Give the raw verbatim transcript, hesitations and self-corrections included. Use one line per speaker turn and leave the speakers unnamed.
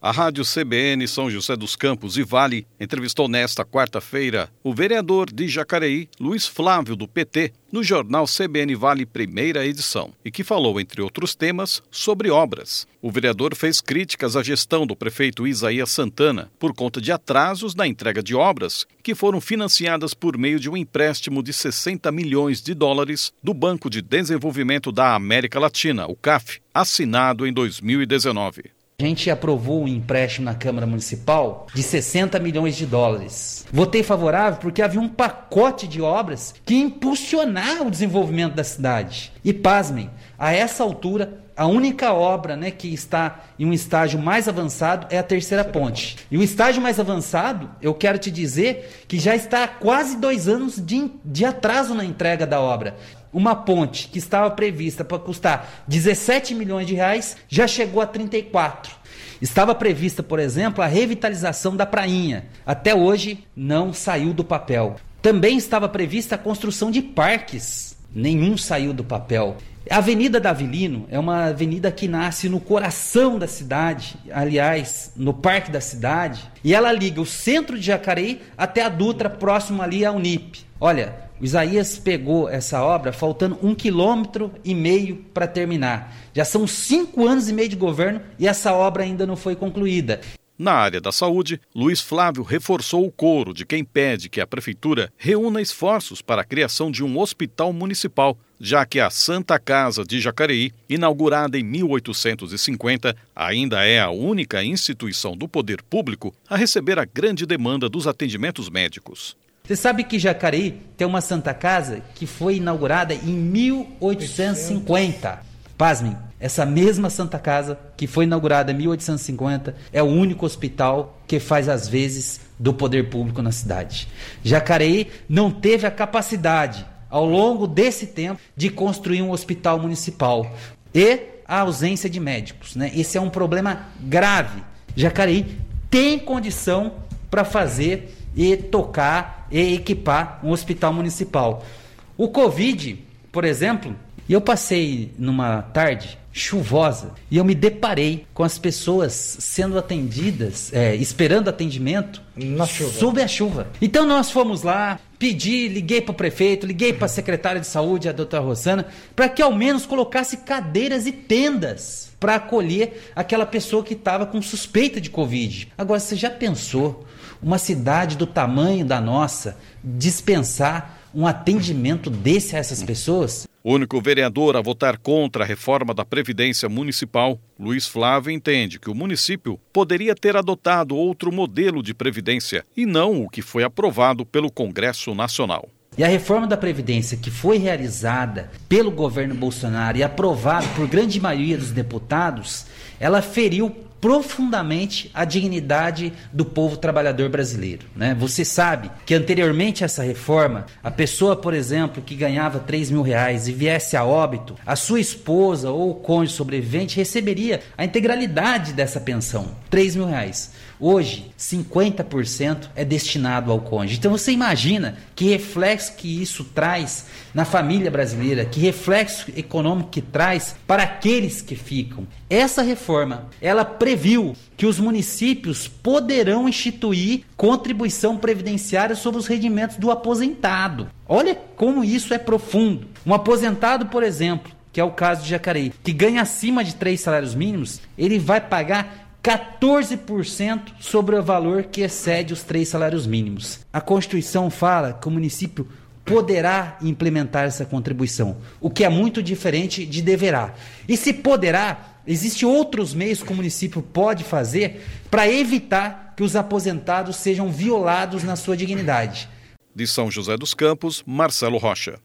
A Rádio C B N São José dos Campos e Vale entrevistou nesta quarta-feira o vereador de Jacareí, Luiz Flávio, do P T, no jornal C B N Vale Primeira Edição, e que falou, entre outros temas, sobre obras. O vereador fez críticas à gestão do prefeito Isaías Santana por conta de atrasos na entrega de obras que foram financiadas por meio de um empréstimo de sessenta milhões de dólares do Banco de Desenvolvimento da América Latina, o C A F, assinado em dois mil e dezenove.
A gente aprovou um empréstimo na Câmara Municipal de sessenta milhões de dólares. Votei favorável porque havia um pacote de obras que ia impulsionar o desenvolvimento da cidade. E pasmem, a essa altura, a única obra, né, que está em um estágio mais avançado é a terceira ponte. E o estágio mais avançado, eu quero te dizer que já está há quase dois anos de, de atraso na entrega da obra. Uma ponte que estava prevista para custar dezessete milhões de reais já chegou a trinta e quatro. Estava prevista, por exemplo, a revitalização da prainha. Até hoje não saiu do papel. Também estava prevista a construção de parques. Nenhum saiu do papel. A Avenida da Avelino é uma avenida que nasce no coração da cidade, aliás, no parque da cidade, e ela liga o centro de Jacareí até a Dutra, próximo ali à Unip. Olha, o Isaías pegou essa obra faltando um quilômetro e meio para terminar. Já são cinco anos e meio de governo e essa obra ainda não foi concluída.
Na área da saúde, Luiz Flávio reforçou o coro de quem pede que a Prefeitura reúna esforços para a criação de um hospital municipal, já que a Santa Casa de Jacareí, inaugurada em mil oitocentos e cinquenta, ainda é a única instituição do poder público a receber a grande demanda dos atendimentos médicos.
Você sabe que Jacareí tem uma Santa Casa que foi inaugurada em mil oitocentos e cinquenta. Pasmem, essa mesma Santa Casa que foi inaugurada em mil oitocentos e cinquenta é o único hospital que faz as vezes do poder público na cidade. Jacareí não teve a capacidade, ao longo desse tempo, de construir um hospital municipal. E a ausência de médicos, né? Esse é um problema grave. Jacareí tem condição para fazer e tocar e equipar um hospital municipal. O Covid, por exemplo, eu passei numa tarde chuvosa e eu me deparei com as pessoas sendo atendidas, é, esperando atendimento na chuva. Sob a chuva. Então nós fomos lá, pedi, liguei para o prefeito, liguei para a secretária de saúde, a doutora Rosana, para que ao menos colocasse cadeiras e tendas para acolher aquela pessoa que estava com suspeita de Covid. Agora, você já pensou uma cidade do tamanho da nossa dispensar um atendimento desse a essas pessoas?
O único vereador a votar contra a reforma da Previdência Municipal, Luiz Flávio, entende que o município poderia ter adotado outro modelo de previdência e não o que foi aprovado pelo Congresso Nacional.
E a reforma da Previdência que foi realizada pelo governo Bolsonaro e aprovada por grande maioria dos deputados, ela feriu profundamente a dignidade do povo trabalhador brasileiro, né? Você sabe que anteriormente a essa reforma, a pessoa, por exemplo, que ganhava três mil reais e viesse a óbito, a sua esposa ou o cônjuge sobrevivente receberia a integralidade dessa pensão, três mil reais. Hoje, cinquenta por cento é destinado ao cônjuge. Então você imagina que reflexo que isso traz na família brasileira, que reflexo econômico que traz para aqueles que ficam. Essa reforma, ela previu que os municípios poderão instituir contribuição previdenciária sobre os rendimentos do aposentado. Olha como isso é profundo. Um aposentado, por exemplo, que é o caso de Jacareí, que ganha acima de três salários mínimos, ele vai pagar quatorze por cento sobre o valor que excede os três salários mínimos. A Constituição fala que o município poderá implementar essa contribuição, o que é muito diferente de deverá. E se poderá, existem outros meios que o município pode fazer para evitar que os aposentados sejam violados na sua dignidade.
De São José dos Campos, Marcelo Rocha.